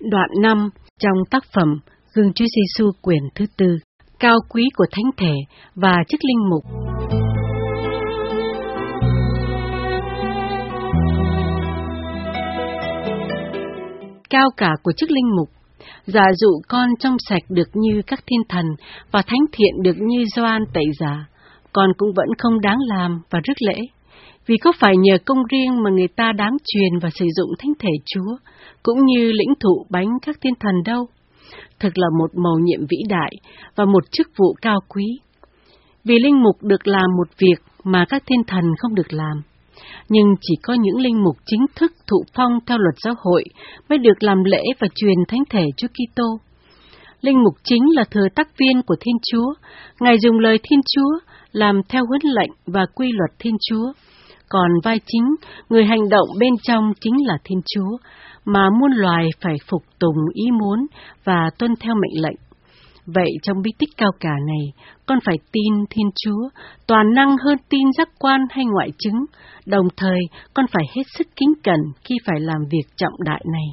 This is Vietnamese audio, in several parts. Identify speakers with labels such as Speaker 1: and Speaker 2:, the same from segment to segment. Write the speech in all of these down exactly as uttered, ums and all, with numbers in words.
Speaker 1: Đoạn năm trong tác phẩm Gương Chúa Giêsu quyển thứ tư, cao quý của thánh thể và chức linh mục. Cao cả của chức linh mục. Giả dụ con trong sạch được như các thiên thần và thánh thiện được như Gioan Tẩy Giả, con cũng vẫn không đáng làm và rước lễ. Vì có phải nhờ công riêng mà người ta đáng truyền và sử dụng thánh thể Chúa, cũng như lĩnh thụ bánh các thiên thần đâu. Thật là một mầu nhiệm vĩ đại và một chức vụ cao quý. Vì linh mục được làm một việc mà các thiên thần không được làm. Nhưng chỉ có những linh mục chính thức thụ phong theo luật giáo hội mới được làm lễ và truyền thánh thể Chúa Kitô. Linh mục chính là thừa tác viên của Thiên Chúa. Ngài dùng lời Thiên Chúa làm theo huấn lệnh và quy luật Thiên Chúa. Còn vai chính, người hành động bên trong chính là Thiên Chúa, mà muôn loài phải phục tùng ý muốn và tuân theo mệnh lệnh. Vậy trong bí tích cao cả này, con phải tin Thiên Chúa, toàn năng hơn tin giác quan hay ngoại chứng, đồng thời con phải hết sức kính cẩn khi phải làm việc trọng đại này.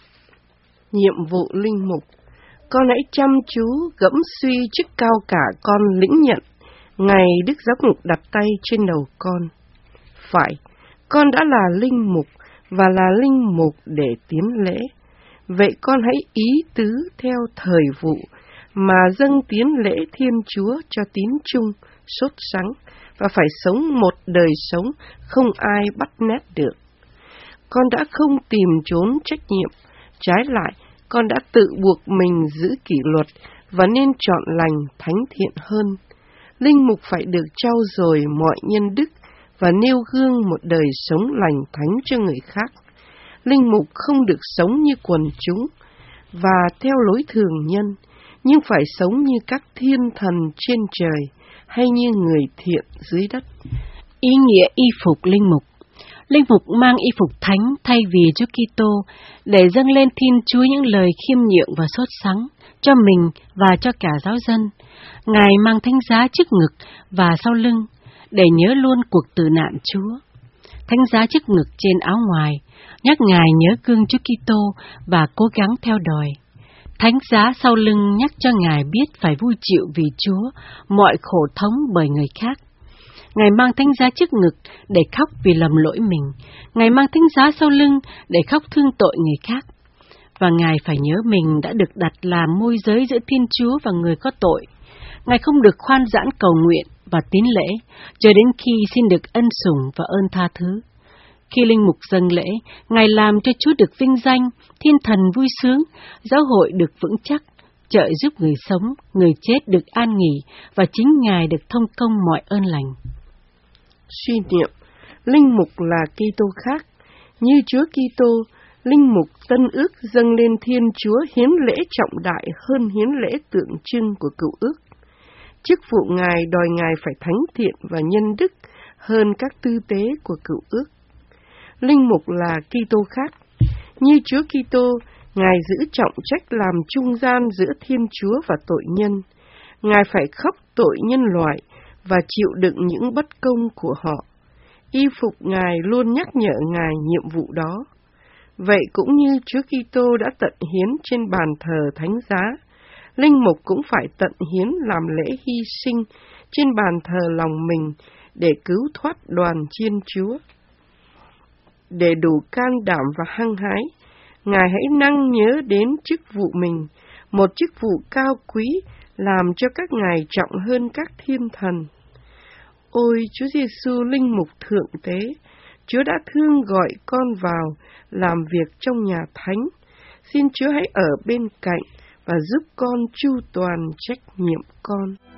Speaker 2: Nhiệm vụ linh mục. Con hãy chăm chú gẫm suy chức cao cả con lĩnh nhận, ngày Đức Giám mục đặt tay trên đầu con. Phải, con đã là linh mục và là linh mục để tiến lễ. Vậy con hãy ý tứ theo thời vụ mà dâng tiến lễ Thiên Chúa cho tín chung, sốt sắng và phải sống một đời sống không ai bắt nét được. Con đã không tìm trốn trách nhiệm, trái lại con đã tự buộc mình giữ kỷ luật và nên chọn lành thánh thiện hơn. Linh mục phải được trau dồi mọi nhân đức và nêu gương một đời sống lành thánh cho người khác. Linh mục không được sống như quần chúng và theo lối thường nhân, nhưng phải sống như các thiên thần trên trời hay như người thiện dưới đất.
Speaker 1: Ý nghĩa y phục linh mục. Linh mục mang y phục thánh thay vì Chúa Kitô để dâng lên Thiên Chúa những lời khiêm nhượng và sốt sắng cho mình và cho cả giáo dân. Ngài mang thánh giá trước ngực và sau lưng để nhớ luôn cuộc tử nạn Chúa. Thánh giá trước ngực trên áo ngoài nhắc Ngài nhớ gương Chúa Kitô và cố gắng theo đòi. Thánh giá sau lưng nhắc cho Ngài biết phải vui chịu vì Chúa mọi khổ thống bởi người khác. Ngài mang thánh giá trước ngực để khóc vì lầm lỗi mình. Ngài mang thánh giá sau lưng để khóc thương tội người khác. Và Ngài phải nhớ mình đã được đặt làm môi giới giữa Thiên Chúa và người có tội. Ngài không được khoan giãn cầu nguyện và tín lễ, cho đến khi xin được ân sủng và ơn tha thứ. Khi linh mục dâng lễ, Ngài làm cho Chúa được vinh danh, thiên thần vui sướng, giáo hội được vững chắc, trợ giúp người sống, người chết được an nghỉ, và chính Ngài được thông công mọi ơn lành.
Speaker 2: Suy niệm, linh mục là Kitô khác. Như Chúa Kitô, linh mục tân ước dâng lên Thiên Chúa hiến lễ trọng đại hơn hiến lễ tượng trưng của cựu ước. Chức vụ Ngài đòi Ngài phải thánh thiện và nhân đức hơn các tư tế của cựu ước. Linh mục là Kitô khác. Như Chúa Kitô, Ngài giữ trọng trách làm trung gian giữa Thiên Chúa và tội nhân. Ngài phải khóc tội nhân loại và chịu đựng những bất công của họ. Y phục Ngài luôn nhắc nhở Ngài nhiệm vụ đó. Vậy cũng như Chúa Kitô đã tận hiến trên bàn thờ thánh giá, linh mục cũng phải tận hiến làm lễ hy sinh trên bàn thờ lòng mình để cứu thoát đoàn chiên Chúa. Để đủ can đảm và hăng hái, Ngài hãy năng nhớ đến chức vụ mình, một chức vụ cao quý làm cho các Ngài trọng hơn các thiên thần. Ôi Chúa Giêsu linh mục thượng tế, Chúa đã thương gọi con vào làm việc trong nhà thánh. Xin Chúa hãy ở bên cạnh và giúp con chu toàn trách nhiệm con.